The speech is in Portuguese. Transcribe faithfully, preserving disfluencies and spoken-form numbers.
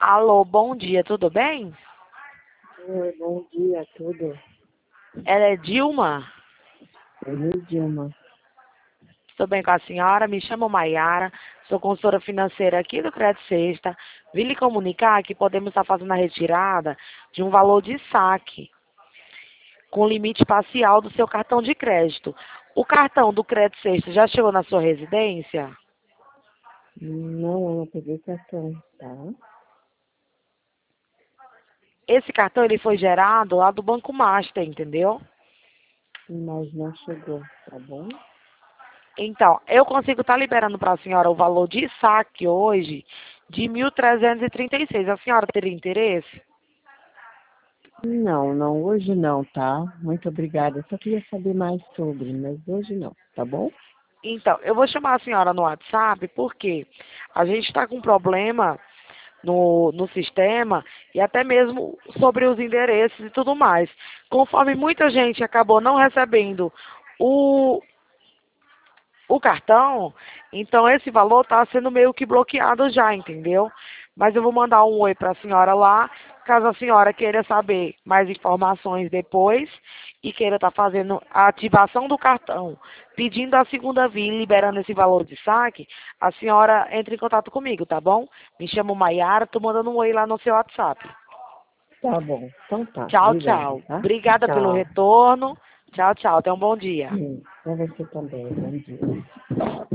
Alô, bom dia, tudo bem? Oi, bom dia, tudo? Ela é Dilma? Oi, Dilma. Estou bem com a senhora, me chamo Maiara, sou consultora financeira aqui do Crédito Sexta. Vim lhe comunicar que podemos estar fazendo a retirada de um valor de saque com limite parcial do seu cartão de crédito. O cartão do Crédito Sexta já chegou na sua residência? Não, eu não peguei cartão, tá? Esse cartão ele foi gerado lá do Banco Master, entendeu? Mas não chegou, tá bom? Então, eu consigo estar liberando para a senhora o valor de saque hoje de mil trezentos e trinta e seis. A senhora teria interesse? Não, não, hoje não, tá? Muito obrigada. Eu só queria saber mais sobre, mas hoje não, tá bom? Então, eu vou chamar a senhora no WhatsApp porque a gente está com um problema no, no sistema e até mesmo sobre os endereços e tudo mais. Conforme muita gente acabou não recebendo o, o cartão, então esse valor está sendo meio que bloqueado já, entendeu? Mas eu vou mandar um oi para a senhora lá, caso a senhora queira saber mais informações depois e queira estar fazendo a ativação do cartão, pedindo a segunda via e liberando esse valor de saque, a senhora entra em contato comigo, tá bom? Me chamo Maiara, tô mandando um oi lá no seu WhatsApp. Tá bom, então tá. Tchau, Obrigada, tchau. tá? Obrigada pelo Tchau. retorno. Tchau, tchau. Tenha um bom dia. Hum, pra você também, bom dia.